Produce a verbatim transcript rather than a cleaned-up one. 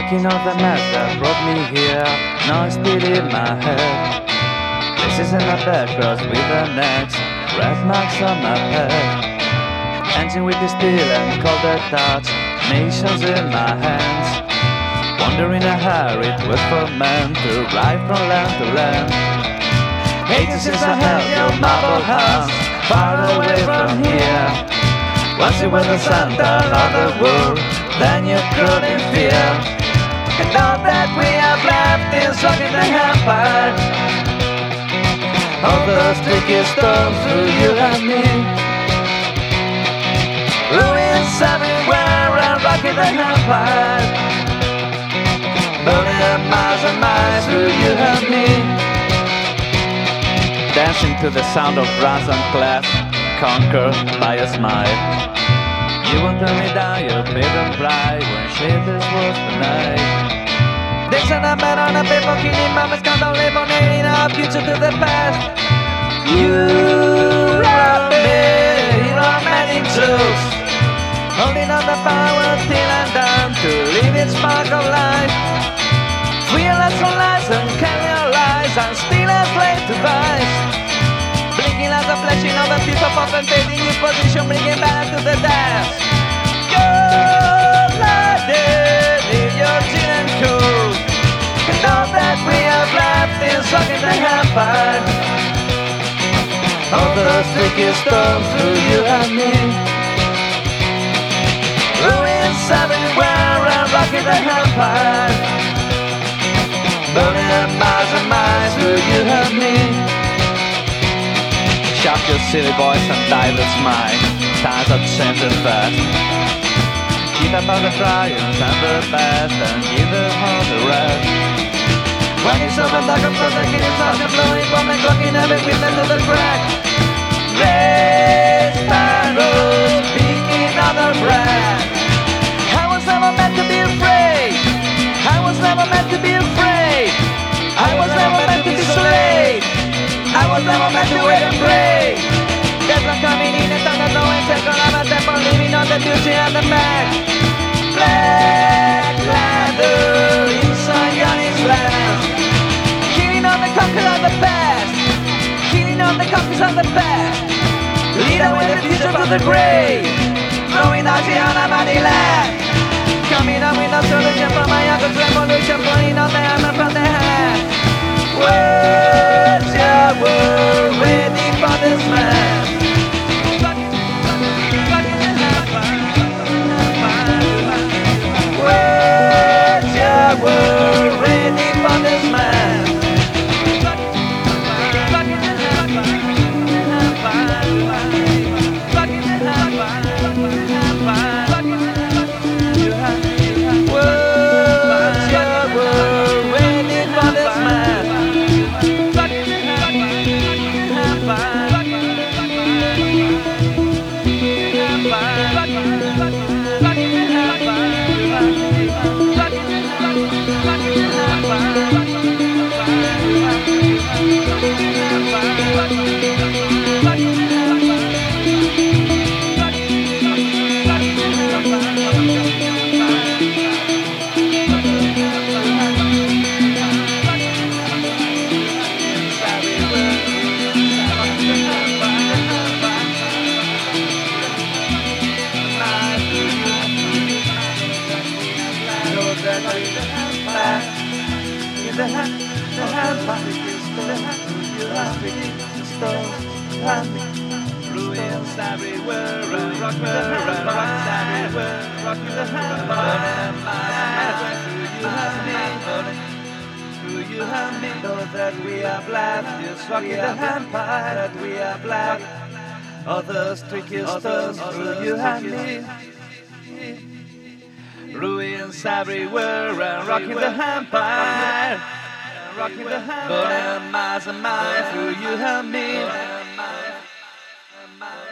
Thinking of the mess that brought me here, now it's still in my head. Places in my background with the necks, red marks on my head. Engine with the steel and colder touch, nations in my hands. Wondering how it was for men to ride from land to land. Eighteen since I held your marble house, far away from here. Once you were the center of the world, then you grew in fear. And now that we have left is rocking the empire. All those tricky stones through you and me. Ruins everywhere and rocking the empire. Burning miles and miles through you and me. Dancing to the sound of brass and clef, conquered by a smile. You won't turn me down, your freedom pride when shapeless was the night. There's an number on a paper, killing mamas can't eliminating our future to the past. You are me, romantic truths, holding on the power till I'm done to live its spark of life. Realize from lies and carry our lies, I'm still a slave to vice. Blinking as a flashing of a piece of pop and fading new position, bringing balance to the dance. You're loaded in your gin and coke, and all that we have left is rocking the empire. All those tricky stones through you and me. Ruins everywhere and rocking the empire. Burning miles and miles through you and me. Shock your silly voice and diver's mind. Times are changing fast. Keep up on the triumphs and the best, and give them all the rest. When it's over, like a frozen kid, it's hard to blow it from the clock in every witness of the crack. Red sparrows picking on the breath. I was never meant to be afraid. I was never meant to be afraid. I was never meant to be slave. I was never meant to wait and pray. There's no coming in and thunder, no one take on a temple, living on the duty and the back. Black ladder inside Yanni's land. Killing on the conquerors of the past. Killing on the conquerors of the past. Lead away the future to the grave. Throwing out the Anamadi land. Coming up with a solution from my youngest revolution, pulling on the hammer from the hand. Words, yeah, we're ready for this man. Words, yeah, we're ready for this man. The hand, the hand, the hand, you have me, the stones, hand, ruins everywhere, rock the hand, rocks everywhere, rock the hand, through you and me, those that we have left, just rocking the empire that we have left, others tricky stones through you and me. Ruins everywhere and rocking the empire. Rocking the empire. Burning miles and miles through you and me.